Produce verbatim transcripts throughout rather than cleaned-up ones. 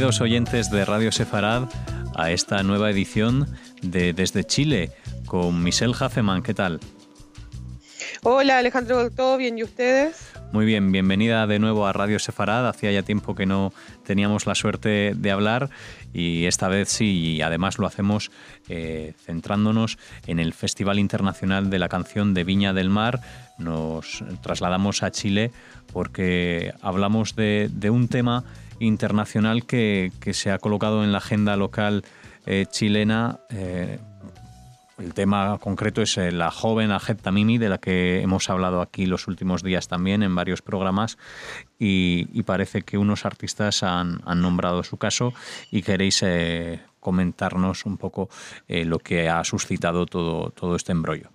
Bienvenidos oyentes de Radio Sefarad a esta nueva edición de Desde Chile con Michelle Hafeman. ¿Qué tal? Hola Alejandro, ¿todo bien? ¿Y ustedes? Muy bien, bienvenida de nuevo a Radio Sefarad. Hacía ya tiempo que no teníamos la suerte de hablar y esta vez sí, y además lo hacemos eh, centrándonos en el Festival Internacional de la Canción de Viña del Mar. Nos trasladamos a Chile porque hablamos de, de un tema internacional que, que se ha colocado en la agenda local eh, chilena. Eh, El tema concreto es la joven Ahed Tamimi, de la que hemos hablado aquí los últimos días también en varios programas, y, y parece que unos artistas han, han nombrado su caso y queréis eh, comentarnos un poco eh, lo que ha suscitado todo, todo este embrollo.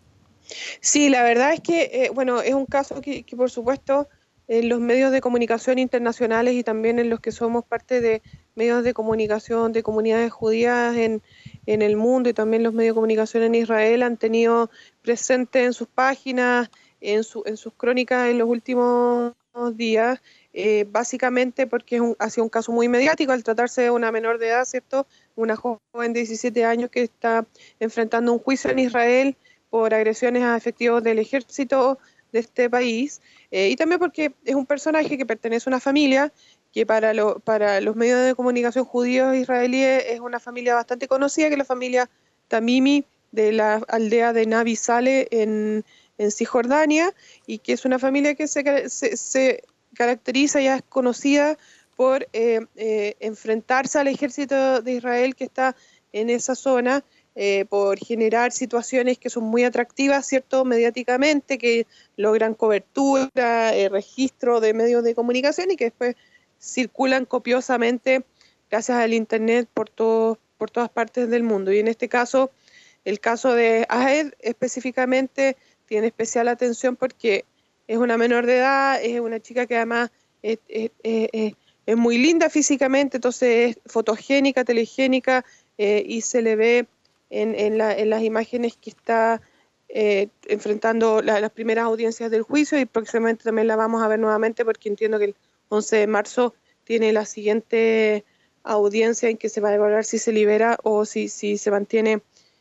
Sí, la verdad es que, eh, bueno, es un caso que, que por supuesto en los medios de comunicación internacionales y también en los que somos parte de medios de comunicación de comunidades judías en, en el mundo y también los medios de comunicación en Israel han tenido presente en sus páginas, en, su, en sus crónicas en los últimos días, eh, básicamente porque es un, ha sido un caso muy mediático al tratarse de una menor de edad, ¿cierto? Una joven de diecisiete años que está enfrentando un juicio en Israel por agresiones a efectivos del ejército de este país, eh, y también porque es un personaje que pertenece a una familia que para, lo, para los medios de comunicación judíos israelíes es una familia bastante conocida, que es la familia Tamimi de la aldea de Nabi Saleh en, en Cisjordania, y que es una familia que se, se, se caracteriza, ya es conocida por eh, eh, enfrentarse al ejército de Israel que está en esa zona, Eh, por generar situaciones que son muy atractivas, ¿cierto?, mediáticamente, que logran cobertura, eh, registro de medios de comunicación y que después circulan copiosamente gracias al Internet por, todo, por todas partes del mundo. Y en este caso, el caso de Ahed específicamente tiene especial atención porque es una menor de edad, es una chica que además es, es, es, es muy linda físicamente, entonces es fotogénica, telegénica, eh, y se le ve En, en, la, en las imágenes que está eh, enfrentando la, las primeras audiencias del juicio, y próximamente también la vamos a ver nuevamente porque entiendo que el once de marzo tiene la siguiente audiencia en que se va a evaluar si se libera o si, si se mantiene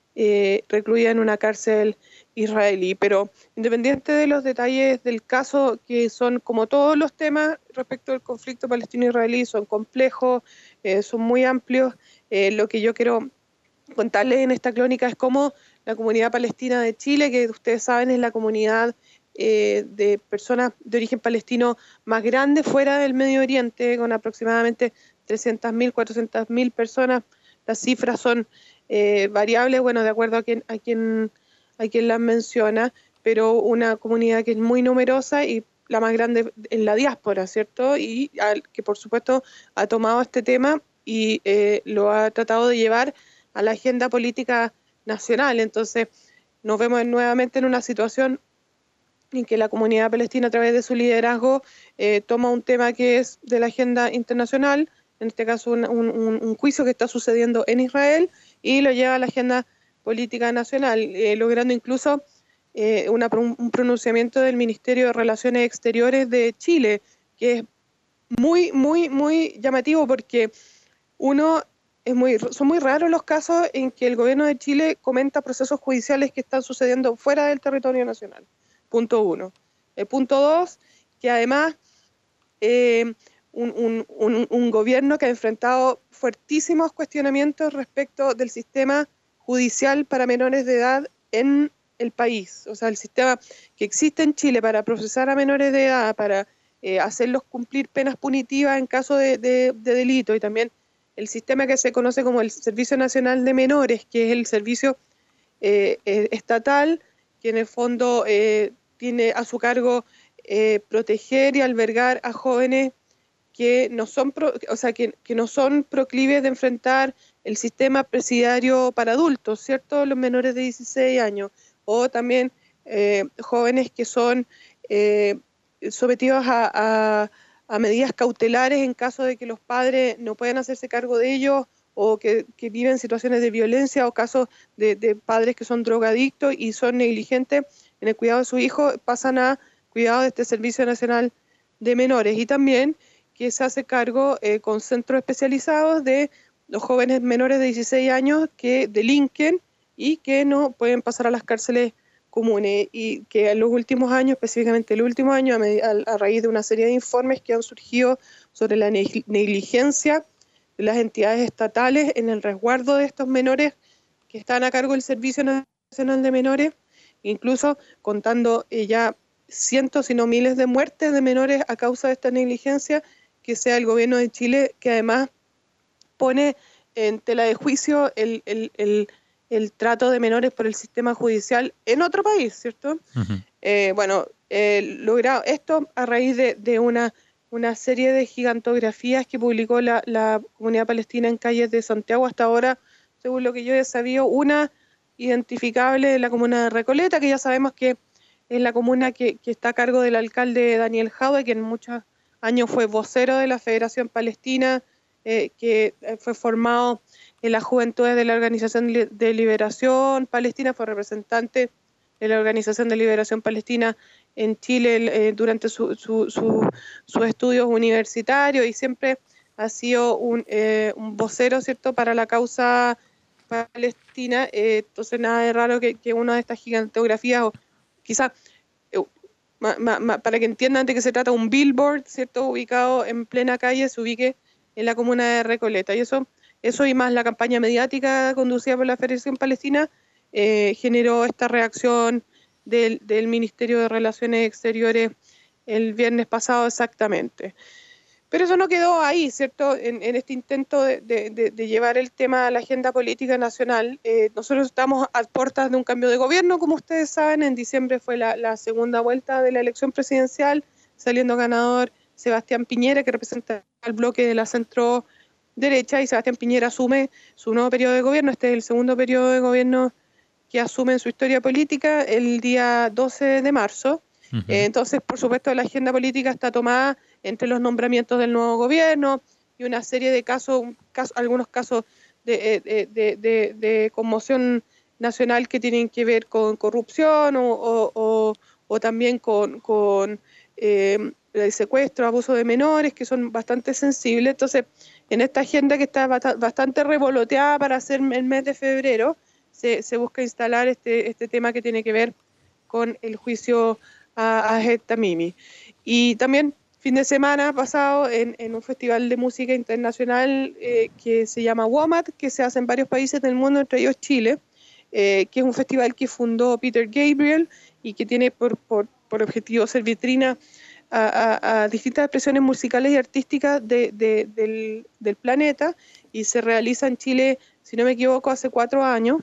eh, recluida en una cárcel israelí. Pero independiente de los detalles del caso, que son como todos los temas respecto al conflicto palestino-israelí, son complejos, eh, son muy amplios, eh, lo que yo quiero contarles en esta crónica es cómo la comunidad palestina de Chile, que ustedes saben es la comunidad eh, de personas de origen palestino más grande fuera del Medio Oriente, con aproximadamente trescientas mil, cuatrocientas mil personas. Las cifras son eh, variables, bueno, de acuerdo a quien, a, quien, a quien las menciona, pero una comunidad que es muy numerosa y la más grande en la diáspora, ¿cierto? Y al, que por supuesto ha tomado este tema y eh, lo ha tratado de llevar a la agenda política nacional. Entonces nos vemos nuevamente en una situación en que la comunidad palestina a través de su liderazgo eh, toma un tema que es de la agenda internacional, en este caso un, un, un juicio que está sucediendo en Israel, y lo lleva a la agenda política nacional, eh, logrando incluso eh, una, un pronunciamiento del Ministerio de Relaciones Exteriores de Chile, que es muy, muy, muy llamativo porque uno Es muy, son muy raros los casos en que el gobierno de Chile comenta procesos judiciales que están sucediendo fuera del territorio nacional. Punto uno. El punto dos, que además eh, un, un, un, un gobierno que ha enfrentado fuertísimos cuestionamientos respecto del sistema judicial para menores de edad en el país. O sea, el sistema que existe en Chile para procesar a menores de edad, para eh, hacerlos cumplir penas punitivas en caso de, de, de delito, y también el sistema que se conoce como el Servicio Nacional de Menores, que es el servicio eh, eh, estatal, que en el fondo eh, tiene a su cargo eh, proteger y albergar a jóvenes que no son, pro, o sea, que, que no son proclives de enfrentar el sistema presidiario para adultos, ¿cierto? Los menores de dieciséis años, o también eh, jóvenes que son eh, sometidos a, a a medidas cautelares en caso de que los padres no puedan hacerse cargo de ellos, o que, que viven situaciones de violencia, o casos de, de padres que son drogadictos y son negligentes en el cuidado de su hijo, pasan a cuidado de este Servicio Nacional de Menores. Y también que se hace cargo eh, con centros especializados de los jóvenes menores de dieciséis años que delinquen y que no pueden pasar a las cárceles comunes, y que en los últimos años, específicamente el último año, a, a raíz de una serie de informes que han surgido sobre la negligencia de las entidades estatales en el resguardo de estos menores que están a cargo del Servicio Nacional de Menores, incluso contando eh, ya cientos, si no miles de muertes de menores a causa de esta negligencia, que sea el gobierno de Chile que además pone en tela de juicio el, el, el, el trato de menores por el sistema judicial en otro país, ¿cierto? Uh-huh. Eh, bueno, eh, logra esto a raíz de, de una, una serie de gigantografías que publicó la, la comunidad palestina en calles de Santiago. Hasta ahora, según lo que yo he sabido, una identificable de la comuna de Recoleta, que ya sabemos que es la comuna que, que está a cargo del alcalde Daniel Jadue, que en muchos años fue vocero de la Federación Palestina, eh, que fue formado en las juventudes de la Organización de Liberación Palestina, fue representante de la Organización de Liberación Palestina en Chile eh, durante sus su, su, su estudios universitarios, y siempre ha sido un, eh, un vocero, ¿cierto?, para la causa palestina. Eh, entonces nada de raro que, que una de estas gigantografías, o quizás eh, ma, ma, ma, para que entiendan de qué se trata, un billboard, ¿cierto?, ubicado en plena calle, se ubique en la comuna de Recoleta. Y eso, eso y más la campaña mediática conducida por la Federación Palestina eh, generó esta reacción del, del Ministerio de Relaciones Exteriores el viernes pasado exactamente. Pero eso no quedó ahí, ¿cierto? En, en este intento de, de, de llevar el tema a la agenda política nacional. Eh, nosotros estamos a puertas de un cambio de gobierno, como ustedes saben. En diciembre fue la, la segunda vuelta de la elección presidencial, saliendo ganador Sebastián Piñera, que representa al bloque de la centro derecha, y Sebastián Piñera asume su nuevo periodo de gobierno. Este es el segundo periodo de gobierno que asume en su historia política el día doce de marzo. Uh-huh. Eh, entonces, por supuesto, la agenda política está tomada entre los nombramientos del nuevo gobierno y una serie de casos, casos algunos casos de, de, de, de, de conmoción nacional que tienen que ver con corrupción o, o, o, o también con, con eh, el secuestro, abuso de menores, que son bastante sensibles. Entonces, en esta agenda que está bastante revoloteada para hacer el mes de febrero, se, se busca instalar este, este tema que tiene que ver con el juicio a Ahed Tamimi. Y también fin de semana pasado en, en un festival de música internacional eh, que se llama WOMAD, que se hace en varios países del mundo, entre ellos Chile, eh, que es un festival que fundó Peter Gabriel y que tiene por, por, por objetivo ser vitrina a, a, a distintas expresiones musicales y artísticas de, de, del, del planeta, y se realiza en Chile, si no me equivoco, hace cuatro años,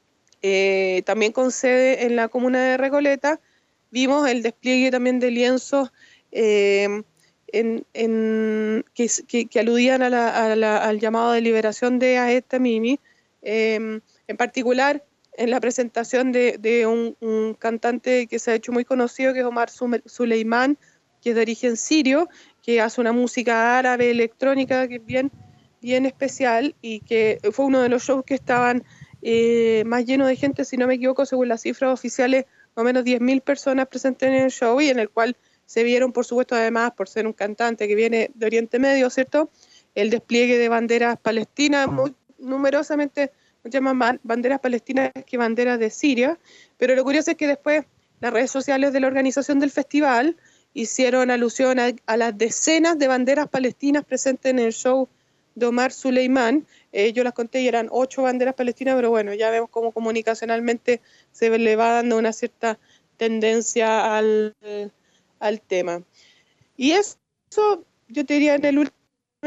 eh, también con sede en la comuna de Recoleta. Vimos el despliegue también de lienzos eh, en, en, que, que, que aludían a la, a la, al llamado de liberación de Ahed Tamimi, eh, en particular en la presentación de, de un, un cantante que se ha hecho muy conocido, que es Omar Suleiman, que es de origen sirio, que hace una música árabe electrónica que es bien, bien especial, y que fue uno de los shows que estaban eh, más llenos de gente, si no me equivoco, según las cifras oficiales, más o menos diez mil personas presentes en el show, y en el cual se vieron, por supuesto, además, por ser un cantante que viene de Oriente Medio, ¿cierto?, el despliegue de banderas palestinas, muy numerosamente, muchas más banderas palestinas que banderas de Siria. Pero lo curioso es que después las redes sociales de la organización del festival hicieron alusión a, a las decenas de banderas palestinas presentes en el show de Omar Suleiman. Eh, yo las conté y eran ocho banderas palestinas, pero bueno, ya vemos cómo comunicacionalmente se le va dando una cierta tendencia al, al tema. Y eso, yo te diría, en el último,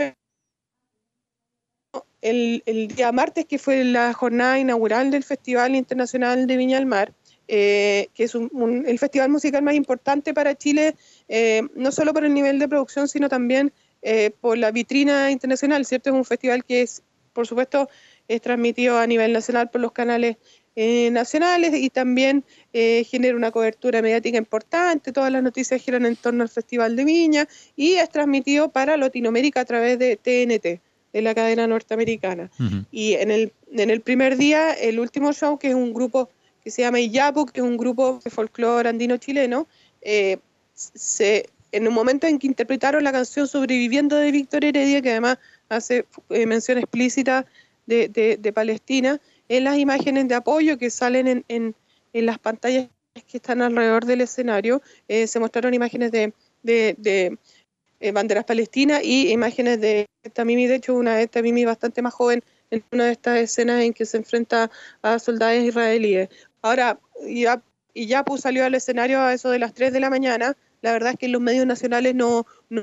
el, el día martes, que fue la jornada inaugural del Festival Internacional de Viña del Mar, eh, que es un, un, el festival musical más importante para Chile, eh, no solo por el nivel de producción, sino también eh, por la vitrina internacional, ¿cierto? Es un festival que es, por supuesto, es transmitido a nivel nacional por los canales eh, nacionales, y también eh, genera una cobertura mediática importante. Todas las noticias giran en torno al Festival de Viña, y es transmitido para Latinoamérica a través de T N T, de la cadena norteamericana. Uh-huh. Y en el, en el primer día, el último show, que es un grupo que se llama Iyapu, que es un grupo de folclore andino chileno, eh, se en un momento en que interpretaron la canción Sobreviviendo de Víctor Heredia, que además hace eh, mención explícita de, de, de Palestina, en las imágenes de apoyo que salen en, en, en las pantallas que están alrededor del escenario, eh, se mostraron imágenes de, de, de eh, banderas palestinas y imágenes de Tamimi, de hecho una de Tamimi bastante más joven en una de estas escenas en que se enfrenta a soldados israelíes. Ahora, ya, y ya pues, salió al escenario a eso de las tres de la mañana. La verdad es que en los medios nacionales no, no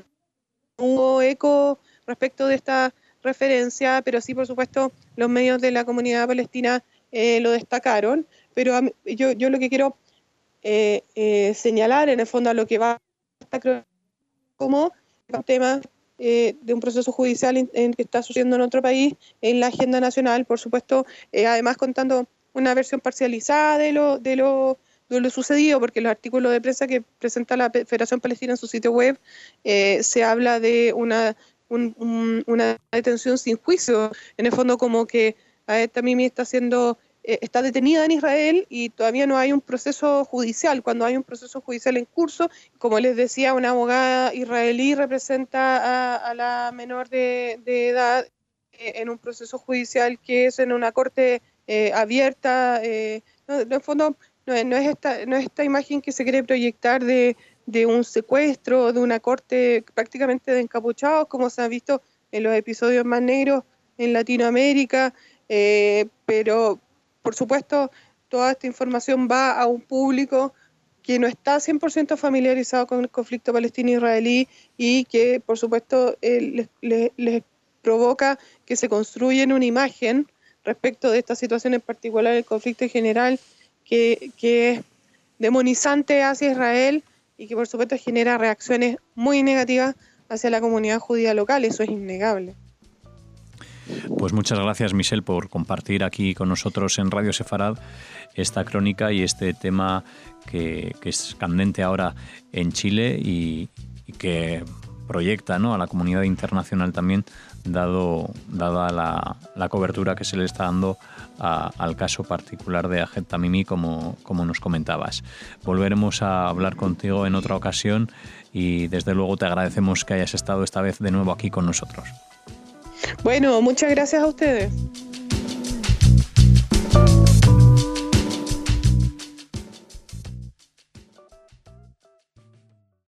hubo eco respecto de esta referencia, pero sí, por supuesto, los medios de la comunidad palestina eh, lo destacaron. Pero a mí, yo, yo lo que quiero eh, eh, señalar, en el fondo, a lo que va a como un tema eh, de un proceso judicial en, en que está sucediendo en otro país, en la agenda nacional, por supuesto, eh, además contando una versión parcializada de lo, de lo de lo sucedido, porque los artículos de prensa que presenta la Federación Palestina en su sitio web eh, se habla de una, un, un, una detención sin juicio, en el fondo como que Aed Tamimi está siendo eh, está detenida en Israel y todavía no hay un proceso judicial. Cuando hay un proceso judicial en curso, como les decía, una abogada israelí representa a, a la menor de, de edad eh, en un proceso judicial que es en una corte eh, abierta, eh, no, en el fondo No, no, es esta, no es esta imagen que se quiere proyectar de, de un secuestro, de una corte prácticamente de encapuchados, como se ha visto en los episodios más negros en Latinoamérica, eh, pero por supuesto toda esta información va a un público que no está cien por ciento familiarizado con el conflicto palestino-israelí y que por supuesto eh, les, les, les provoca que se construya una imagen respecto de esta situación en particular, el conflicto en general, Que, que es demonizante hacia Israel y que por supuesto genera reacciones muy negativas hacia la comunidad judía local, eso es innegable. Pues muchas gracias, Michelle, por compartir aquí con nosotros en Radio Sefarad esta crónica y este tema que, que es candente ahora en Chile y, y que proyecta, ¿no?, a la comunidad internacional también, dado dada la, la cobertura que se le está dando a, al caso particular de Aed Tamimi, como, como nos comentabas. Volveremos a hablar contigo en otra ocasión y desde luego te agradecemos que hayas estado esta vez de nuevo aquí con nosotros. Bueno, muchas gracias a ustedes.